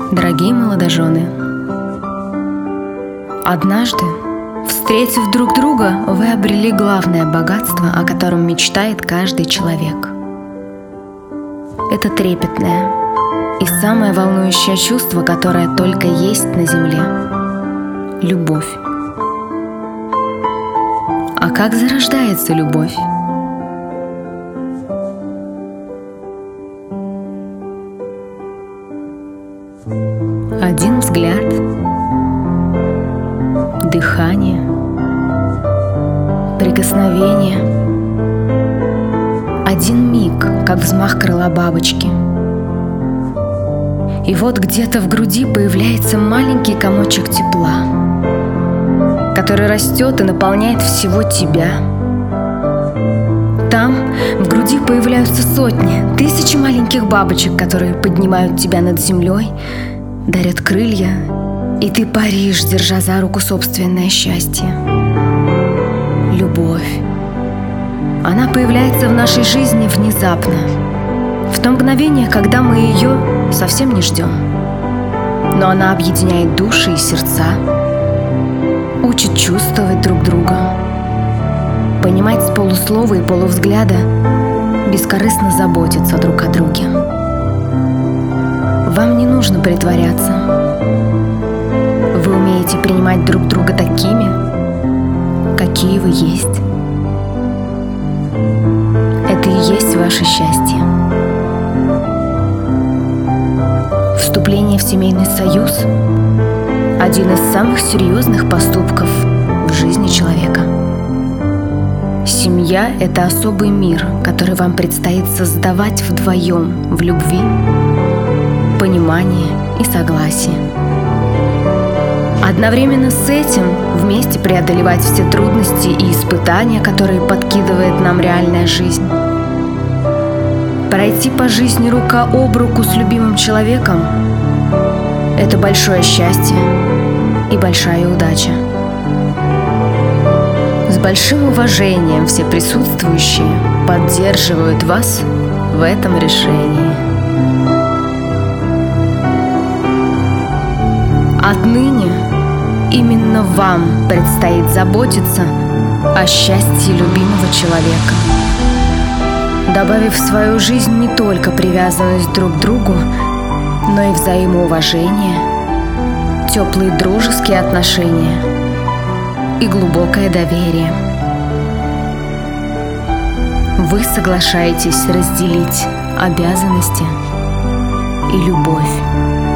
Дорогие молодожены, однажды, встретив друг друга, вы обрели главное богатство, о котором мечтает каждый человек. Это трепетное и самое волнующее чувство, которое только есть на земле – любовь. А как зарождается любовь? Один взгляд, дыхание, прикосновение, один миг, как взмах крыла бабочки. И вот где-то в груди появляется маленький комочек тепла, который растет и наполняет всего тебя. Там в груди появляются сотни, тысячи маленьких бабочек, которые поднимают тебя над землей, дарят крылья, и ты паришь, держа за руку собственное счастье. Любовь. Она появляется в нашей жизни внезапно, в то мгновение, когда мы ее совсем не ждем. Но она объединяет души и сердца, учит чувствовать друг друга, понимать с полуслова и полувзгляда, бескорыстно заботиться друг о друге. Вам не нужно притворяться. Вы умеете принимать друг друга такими, какие вы есть. Это и есть ваше счастье. Вступление в семейный союз – один из самых серьезных поступков в жизни человека. Семья – это особый мир, который вам предстоит создавать вдвоем в любви, понимании и согласии. Одновременно с этим вместе преодолевать все трудности и испытания, которые подкидывает нам реальная жизнь. Пройти по жизни рука об руку с любимым человеком – это большое счастье и большая удача. С большим уважением все присутствующие поддерживают вас в этом решении. Отныне именно вам предстоит заботиться о счастье любимого человека, добавив в свою жизнь не только привязанность друг к другу, но и взаимоуважение, теплые дружеские отношения и глубокое доверие. Вы соглашаетесь разделить обязанности и любовь.